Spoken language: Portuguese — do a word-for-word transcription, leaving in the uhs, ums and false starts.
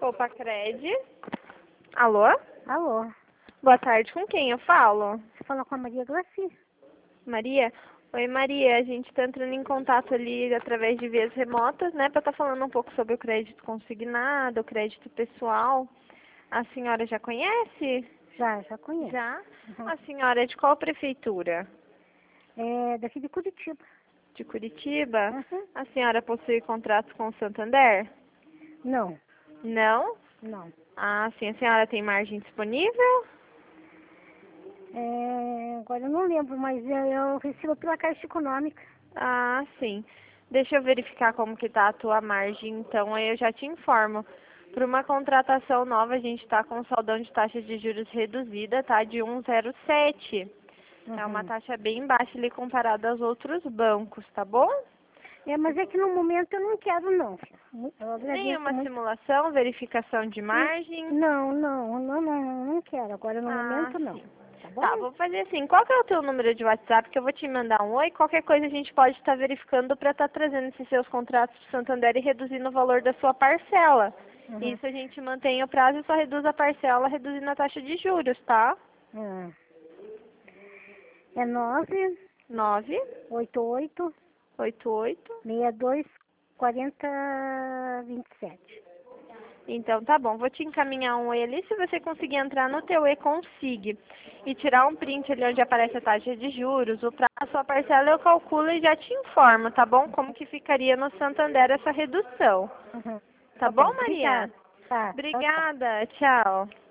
Copa Cred. Alô? Alô, Boa tarde, com quem eu falo? você fala com a Maria Glaci? Maria? Oi, Maria, a gente está entrando em contato ali através de vias remotas, né, para estar falando um pouco sobre o crédito consignado, o crédito pessoal. A senhora já conhece? Já, já conheço. Já? Uhum. A senhora é de qual prefeitura? É daqui de Curitiba. De Curitiba? Uhum. A senhora possui contratos com o Santander? Não, Não? não. Ah, sim. A senhora tem margem disponível? É, agora eu não lembro, mas eu, eu recebo pela Caixa Econômica. Ah, sim. Deixa eu verificar como que tá a tua margem, então aí eu já te informo. Para uma contratação nova, a gente está com saldão de taxa de juros reduzida, tá? De um vírgula zero sete. É uma Uhum. taxa bem baixa ali comparada aos outros bancos, tá bom? É, mas é que no momento eu não quero não. Eu agradeço Nenhuma muito. simulação, verificação de Hum, margem? Não, não, não, não, não quero. Agora no Ah, momento não. sim. Tá bom? Tá, vou fazer assim. Qual que é o teu número de WhatsApp que eu vou te mandar um oi? Qualquer coisa a gente pode estar verificando para estar trazendo esses seus contratos para Santander e reduzindo o valor da sua parcela. Uhum. Isso a gente mantém o prazo e só reduz a parcela reduzindo a taxa de juros, tá? Ah. É nove Nove oito oito oito oito. seis dois quarenta vinte e sete. Então tá bom, vou te encaminhar um oi ali. Se você conseguir entrar no teu e-consig e tirar um print ali onde aparece a taxa de juros, o prazo, a sua parcela eu calculo e já te informo, tá bom? Como que ficaria no Santander essa redução. Uhum. Tá Tá bom, bom, Maria? obrigada. Tá, tchau, tchau. Obrigada, tchau.